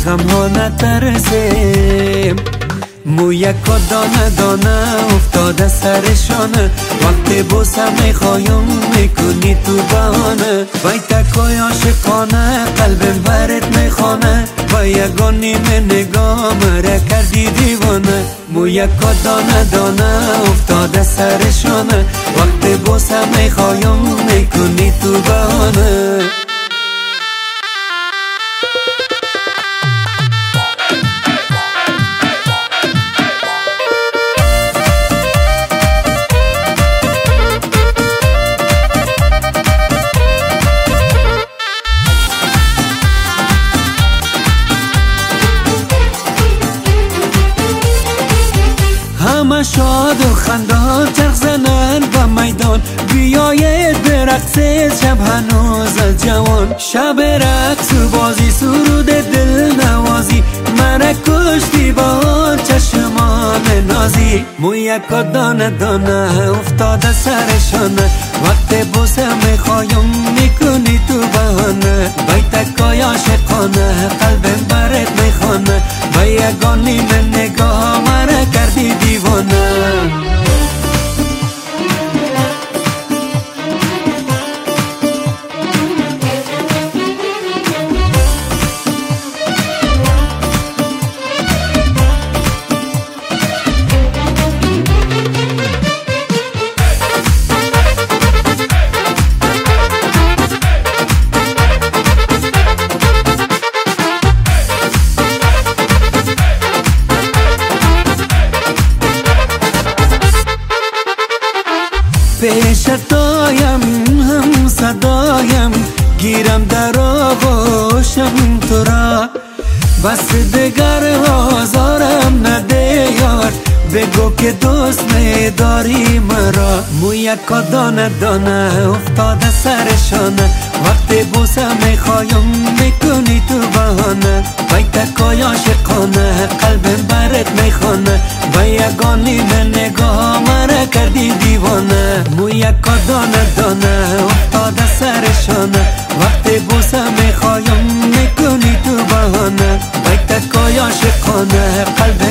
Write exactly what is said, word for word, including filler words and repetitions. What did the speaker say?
غم ها نترسیم. مو یکا دانه دانه افتاده سرشانه، وقتی بوسه میخوایم میکنی تو بهانه. وای تکای عاشقانه قلبم برت میخوانه، و یگان نیمه نگاه مرا کردی دیوانه. مو یکا دانه دانه افتاده سرشانه، وقتی بوسه میخوایم میکنی تو بهانه. همه شاد و خندان چرخ زنن و میدان، بیاید به رقص شب هنوز جوان. شب رقص و بازی سرود دل نوازی، مرا کشتی با چشمان نازی. مو یکا دانه دانه افتاده سرشانه، وقت بوسه میخوایم میکنی تو بهانه. بای تکای عاشقانه قلبم برت میخوانه، و یگان نیمه نگاه مرا کردی دیوانه. پیش تایم هم صدایم، گیرم در آغوشم تو را. بس دگر آزارم نده یار، بگو که دوست میداری مرا. مو یکا دانه دانه افتاده سرشانه، وقتی بوسه میخوایم میکنی تو بهانه. وای تکای عاشقانه قلبم برت میخوانه، و یگان نیمه نگاه مرا کردی دیوانه. مو یکا دانه دانه افتاده سرشانه، وقتی بوسه میخوایم میکنی تو بهانه. وای تکای عاشقانه قلبم